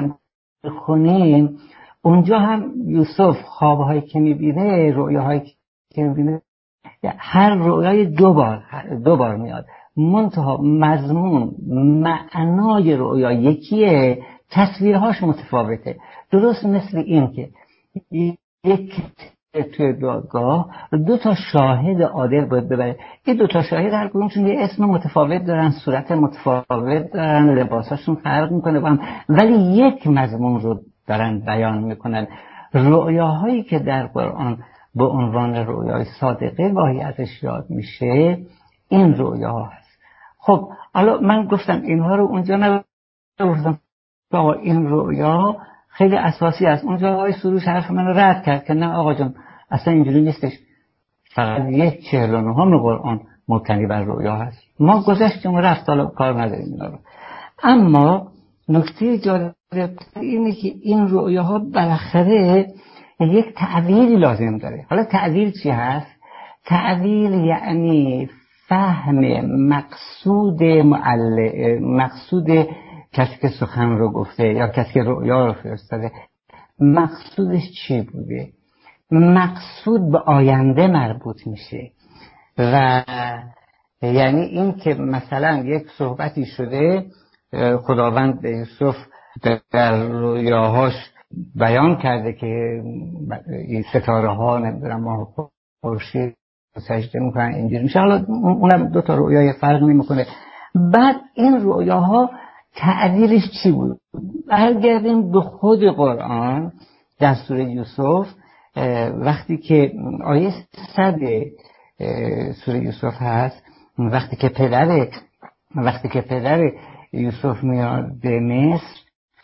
خونیم، اونجا هم یوسف خوابهایی که میبینه، رؤیاهایی که میبینه، هر رؤیای دو بار دو بار میاد، منتها مضمون معنای رؤیا یکیه، تصویرهاش متفاوته. درست مثل این که یک توی دادگاه دو تا شاهد عادل باید ببره، این دو تا شاهد هر کدومشون یه اسم متفاوت دارن، صورت متفاوت دارن، لباساشون فرق میکنه با هم، ولی یک مضمون رو دارن بیان میکنن. رؤیاهایی که در قرآن به عنوان رؤیای صادقه گاهی ازش یاد میشه، این رؤیا هست. خب حالا من گفتم اینها رو اونجا نگفتم آقا این رویا خیلی اساسی است. اونجا آقای سروش حرف من رو رد کرد که نه آقا جان اصلا اینجوری نیستش، فقط یک چهل و نهم قرآن مبتنی بر رویا هست. ما گذشتیم و رفت، حالا کار نداریم اینا رو. اما نکته جالب اینه که این رویاها بالاخره یک تعبیری لازم داره. حالا تعبیر چی هست؟ تعبیر یعنی فهم مقصود معلم، مقصود کسی که سخن رو گفته یا کسی که رؤیا رو فرستاده، مقصودش چی بوده. مقصود به آینده مربوط میشه و یعنی این که مثلا یک صحبتی شده، خداوند به یوسف در رویاهاش بیان کرده که این ستاره ها نمیدونم ماه خورشید سجده میکنن اینجوری میشه. حالا اونم دو تا رویای فرق نمیکنه. بعد این رویاها تعبیرش چی بود؟ برگردیم به خود قرآن در سوره یوسف، وقتی که آیه صد سوره یوسف هست، وقتی که پدر وقتی که پدر یوسف میاد به مصر،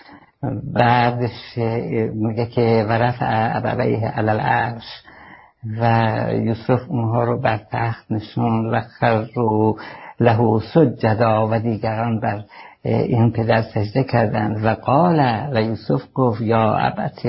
بعدش میگه که ورفع ابویه علی العرش و یوسف اونها رو بر تخت نشون و خروا له سجدا و دیگران بر این پدر سجده کردند و قال و یوسف گفت یا ابت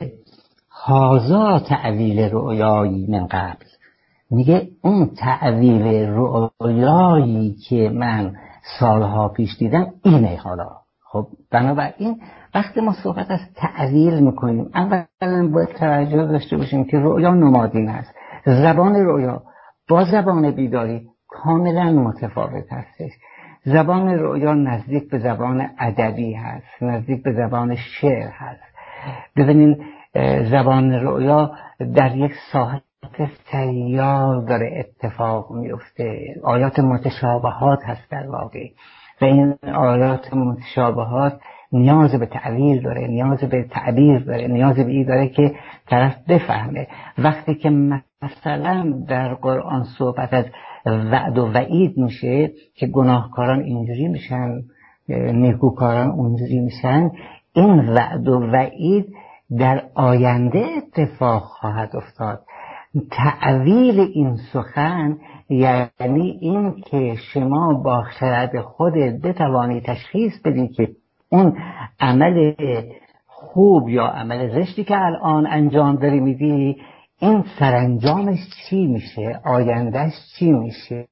هذا تعویل رؤیایی من قبل. میگه اون تعویل رؤیایی که من سالها پیش دیدم اینه. حالا خب بنابراین وقتی ما صحبت از تعویل میکنیم اولا باید توجه داشته باشیم که رؤیا نمادین است. زبان رؤیا با زبان بیداری کاملا متفاوت هستش. زبان رؤیا نزدیک به زبان ادبی هست، نزدیک به زبان شعر هست. ببینید زبان رؤیا در یک ساحت سیال داره اتفاق میفته، آیات متشابهات هست در واقع و این آیات متشابهات نیاز به تعبیر داره، نیاز به تعبیر داره، نیاز به این داره که طرف بفهمه. وقتی که مثلا در قرآن صحبت از وعد و وعید میشه که گناهکاران اینجوری میشن، نیکوکاران اونجوری میشن، این وعد و وعید در آینده اتفاق خواهد افتاد. تعویل این سخن یعنی این که شما با خرد خودت بتوانی تشخیص بدی که اون عمل خوب یا عمل زشتی که الان انجام داری میدی، این سرانجامش چی میشه، آیندهش چی میشه،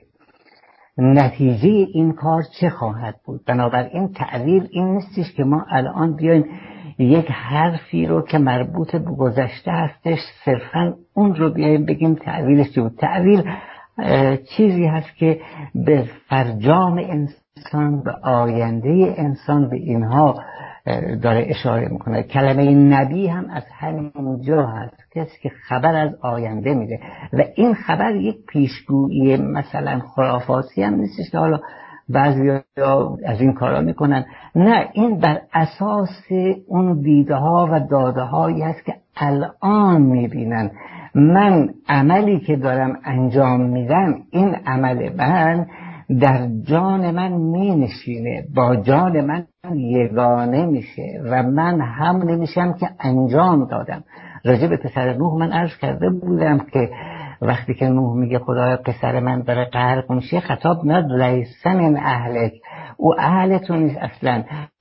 نتیجه این کار چه خواهد بود. بنابراین تعبیر این نیستش که ما الان بیایم یک حرفی رو که مربوط به گذشته هستش صرفا اون رو بیایم بگیم تعبیرش چی بود. تعبیر چیزی هست که به فرجام انسان، به آینده انسان، به اینها داره اشاره میکنه. کلمه نبی هم از همینجا هست، کسی که خبر از آینده میده و این خبر یک پیشگویی مثلا خرافاتی هم نیستش که حالا بعضی از این کارا میکنن. نه، این بر اساس اون دیده ها و داده هایی هست که الان میبینن. من عملی که دارم انجام میدم، این عمل من در جان من می نشینه، با جان من یگانه میشه و من هم نمیشم که انجام دادم. راجع به پسر نوح من عرض کرده بودم که وقتی که نوح میگه خدایا پسر من داره غرق میشه، خطاب ند لیس من اهلک، او اهل تو نیست اصلا،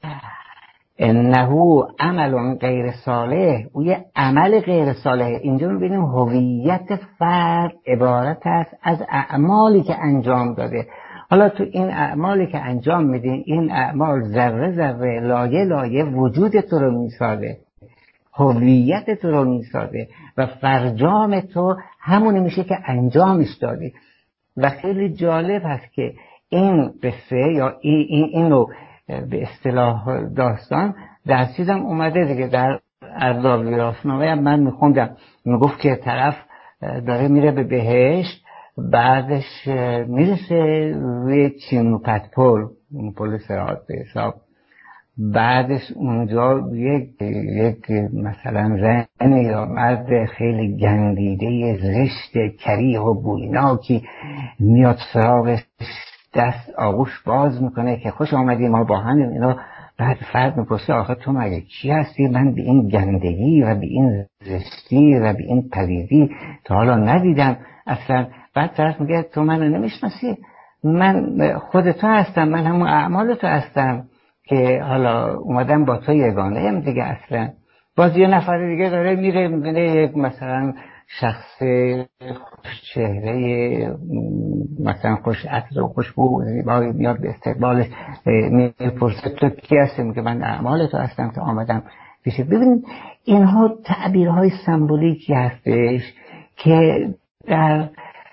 انه عمل غیر صالح، او یه عمل غیر صالح. اینجا میبینیم هویت فرد عبارت است از اعمالی که انجام داده. حالا تو این اعمالی که انجام میدین، این اعمال ذره ذره لایه لایه وجود تو رو میسازه، هویت تو رو میسازه و فرجام تو همونی میشه که انجامش دادی. و خیلی جالب هست که این قصه یا این این اینو به اصطلاح داستان در چیزم اومده دیگه. در ارباب ویراسنامه هم من میخوندم، میگفت که طرف داره میره به بهشت، بعدش میرسه روی چین و پتپل، پل صراط به حساب، بعدش اونجا یک یک مثلا زن یا مرد خیلی گندیده زشت کریه و بویناکی میاد سراغش، دست آغوش باز میکنه که خوش آمدی ما با هم اینا. بعد فرد میپرسه آخه تو مگه کی هستی؟ من به این گندگی و به این زشتی و به این پلیدی تا حالا ندیدم اصلا. بعد طرف میگه تو منو نمیشناسی، من خود تو هستم، من همون اعمال تو هستم که حالا اومدم با تو یگانه ام دیگه. اصلا باز یه نفر دیگه داره میره میبینه یک مثلا شخص خوش چهره مثلا خوش عطر و خوشبو زیبایی میاد به استقبالش، میپرسه تو کی هستی؟ میگه من اعمال تو هستم که آمدم پیشت. ببینید اینها تعبیرهای سمبولیکی هستش که در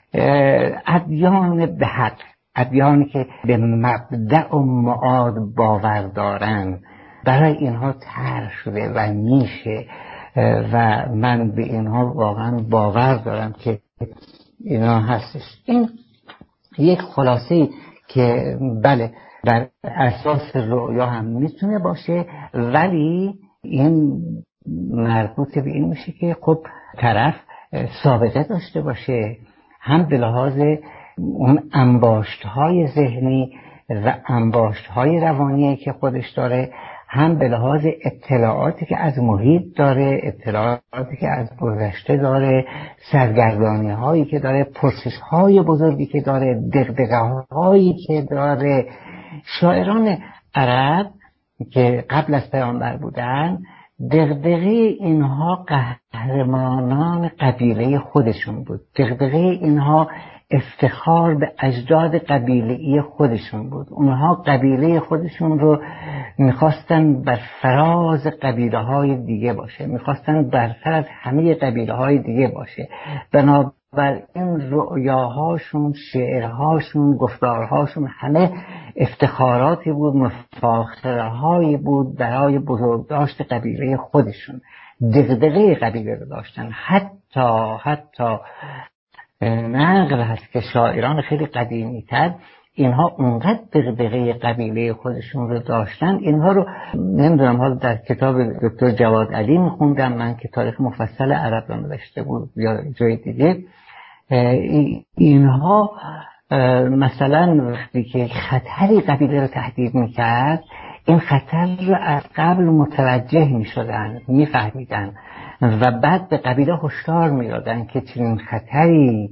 ادیان به حق، ادیانی که به مبدأ و معاد باور دارن، برای اینها طرح شده و میشه و من به اینها واقعا باور دارم که اینا هستش. این یک خلاصه که بله بر اساس رؤیا هم میتونه باشه، ولی این مربوط به این میشه که خب طرف سابقه داشته باشه، هم به لحاظ اون انباشت‌های ذهنی و انباشت‌های روانی که خودش داره، هم به لحاظ اطلاعاتی که از محیط داره، اطلاعاتی که از گذشته داره، سرگردانی‌هایی که داره، پرسش‌های بزرگی که داره، دغدغه‌هایی که داره. شاعران عرب که قبل از پیامبر بودن، دغدغه اینها قهرمانان قبیله خودشون بود، دغدغه اینها افتخار به اجداد قبیله‌ای خودشون بود. اونها قبیله خودشون رو میخواستن بر فراز قبیله های دیگه باشه، میخواستن برتر از همه قبیله های دیگه باشه. بنابراین رؤیاهاشون، شعرهاشون، گفتارهاشون همه افتخاراتی بود، مفاخرهایی بود برای بزرگداشت قبیله خودشون. دغدغه قبیله رو داشتن. حتی حتی نقل هست که شاعران خیلی قدیمی تر اینها اونقدر دغدغه قبیله خودشون رو داشتن. اینها رو نمیدونم، حالا در کتاب دکتر جواد علی میخوندم من که تاریخ مفصل عرب رو نوشته بود یا جای دیگه، اینها مثلا وقتی که خطری قبیله رو تهدید میکرد، این خطر رو از قبل متوجه میشدن، میفهمیدن و بعد به قبیله هشدار میدادن که چنین خطری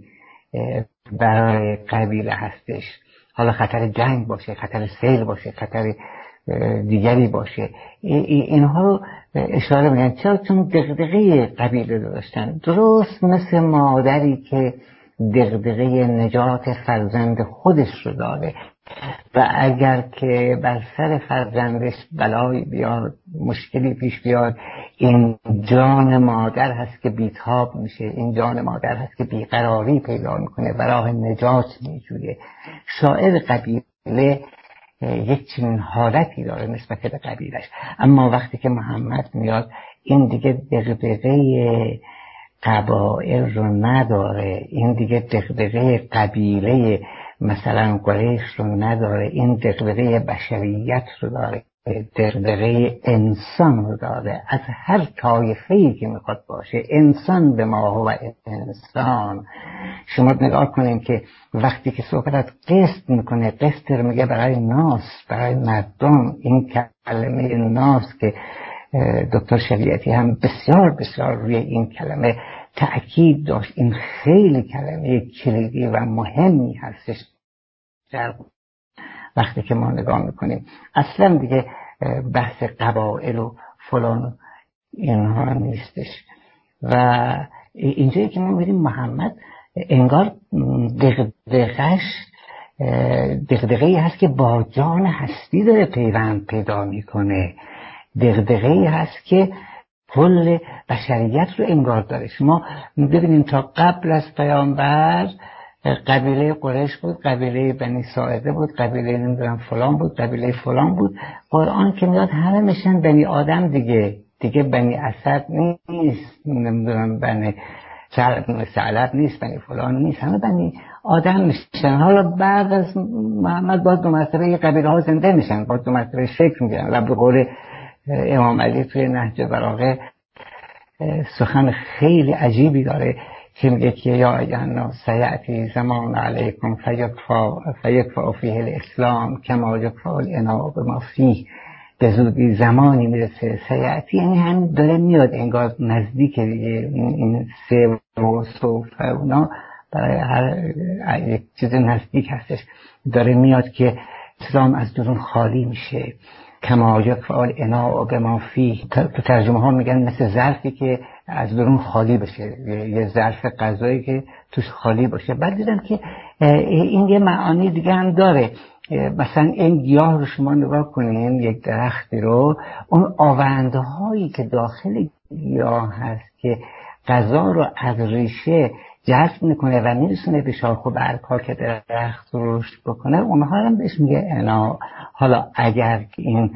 برای قبیله هستش. حالا خطر جنگ باشه، خطر سیل باشه، خطر دیگری باشه. اینها رو اشاره میگن. چرا؟ چون دغدغه قبیله داشتن، درست مثل مادری که دغدغه نجات فرزند خودش رو داره و اگر که بر سر فرزندش بلایی بیاد، مشکلی پیش بیاد، این جان مادر هست که بیتاب میشه، این جان مادر هست که بیقراری پیدا میکنه و راه نجات میجویه. شاعر قبیله یک چنین حالتی داره نسبت به قبیلش. اما وقتی که محمد میاد، این دیگه دغدغه قبایل رو نداره، این دیگه دغدغه قبیله مثلا قریش رو نداره، این دغدغه بشریت رو داره، دغدغه انسان رو داره. از هر طایفه‌ای که میخواد باشه، انسان به ما هو انسان. شما نگاه کنین که وقتی که صحبت از قسط میکنه، قسط رو میگه برای ناس، برای مردم. این کلمه ناس که دکتر شریعتی هم بسیار بسیار روی این کلمه تأکید داشت، این خیلی کلمه کلیدی و مهمی هستش در وقتی که ما نگاه میکنیم. اصلا دیگه بحث قبایل و فلان اینها نیستش. و اینجایی که ما میبینیم محمد انگار دغدغه‌اش دغدغه‌ای هست که با جان هستی داره پیوند پیدا میکنه، دغدغه‌ای هست که کل بشریت رو انگار داره. شما ببینیم تا قبل از پیامبر قبیله قریش بود، قبیله بنی ساعده بود، قبیله نمیدونم فلان بود، قبیله فلان بود. قرآن که میاد همه میشن بنی آدم دیگه، دیگه بنی اسد نیست، نمیدونم بنی ثعلب نیست، بنی فلان نیست، همه بنی آدم میشن. حالا بعد از محمد باز دو مرتبه یه قبیله ها زنده میشن، باز دو مرتبه شکل میگیرن و به قول امام علی توی نهج البلاغه سخن خیلی عجیبی داره که میگه که یا اینا سیعتی زمان علیکم فیکفا فیکفا فیه الاسلام کما یکفا الاناء بما فیه، به زودی زمانی میرسه سیعتی، یعنی هم داره میاد، انگار نزدیک دیگه. این سه و سوف اونا برای هر یک چیز نزدیک هستش، داره میاد که اسلام از درون خالی میشه. کما یکفا الاناء بما فیه، تو ترجمه ها میگن مثل ظرفی که از درون خالی بشه، یه ظرف غذایی که توش خالی باشه. بعد دیدم که این یه معانی دیگه هم داره. مثلا این گیاه رو شما نگاه کنین، یک درختی رو، اون آونده هایی که داخل گیاه هست که غذا رو از ریشه جذب میکنه و میرسونه به شاخ و برگ‌ها که درخت رشد بکنه، اونها هم بهش میگه انا. حالا اگر این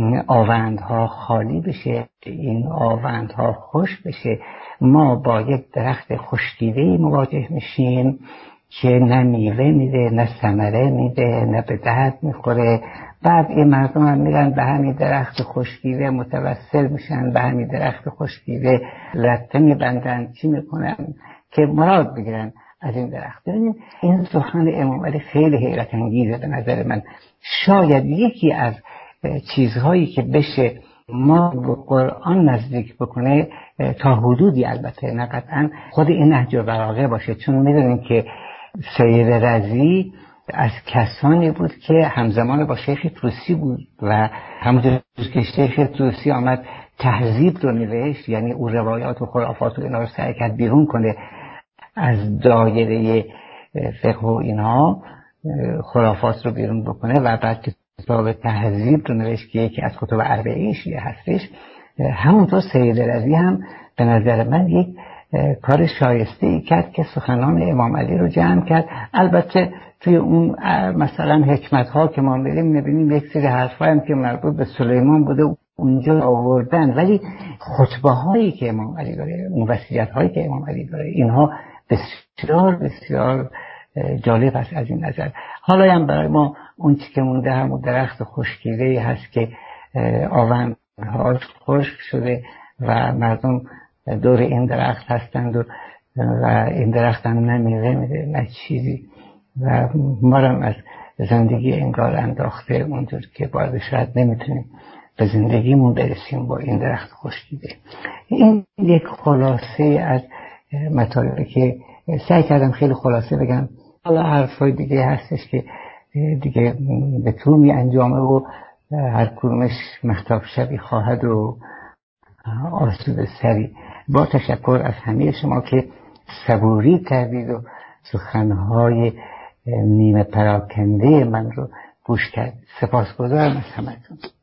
آوندها خالی بشه، این آوندها خوش بشه، ما با یک درخت خشکیده‌ای مواجه میشیم که نه میوه میده، نه ثمره میده، نه به درد میخوره. بعد این مردم هم میرن به همین درخت خشکیده متوسل میشن، به همین درخت خشکیده لطه میبندن، چی میکنن که مراد بگیرن از این درخت. ببینید این سخن امام علی خیلی حیرت انگیزه به نظر من. شاید یکی از چیزهایی که بشه ما به قرآن نزدیک بکنه، تا حدودی البته نه قطعا، خود این نهج البلاغه باشه. چون میدونیم که سید رضی از کسانی بود که همزمان با شیخ طوسی بود و همونطور که شیخ طوسی آمد تهذیب رو نوشت، یعنی او روایات و خرافات و اینا رو سعی کرد بیرون کنه از دایره فقه و اینا، خرافات رو بیرون بکنه، و بعد کتاب تهذیب رو نوشت که یکی از کتب اربعین شیعه هستش. همونطور سید رضی هم به نظر من یک کار شایسته ای کرد که سخنان امام علی رو جمع کرد. البته توی اون مثلا حکمت ها که ما میریم میبینیم یک سری حرف هم که مربوط به سلیمان بوده اونجا آوردن، ولی خطبه هایی که امام علی داره، اون وصیت هایی که امام علی داره، اینها بسیار بسیار جالب است از این نظر. حالا هم برای ما اون چی که مونده همون درخت خشکیده‌ای هست که آوندهاش خشک شده و مردم دور این درخت هستند و, و این درخت هم نه میوه میده نه چیزی، و ما هم از زندگی انگار انداخته اونجور که باید شاید نمیتونیم به زندگیمون برسیم با این درخت خشکیده. این یک خلاصه از مطالبی که سعی کردم خیلی خلاصه بگم. حالا حرفای دیگه هستش که دیگه به طور می انجامه و هر کدومش محتاب شبی خواهد و آسوده سری. با تشکر از همه شما که صبوری کردید و سخنهای نیمه پراکنده من رو گوش کردید. سپاسگزارم از همتون.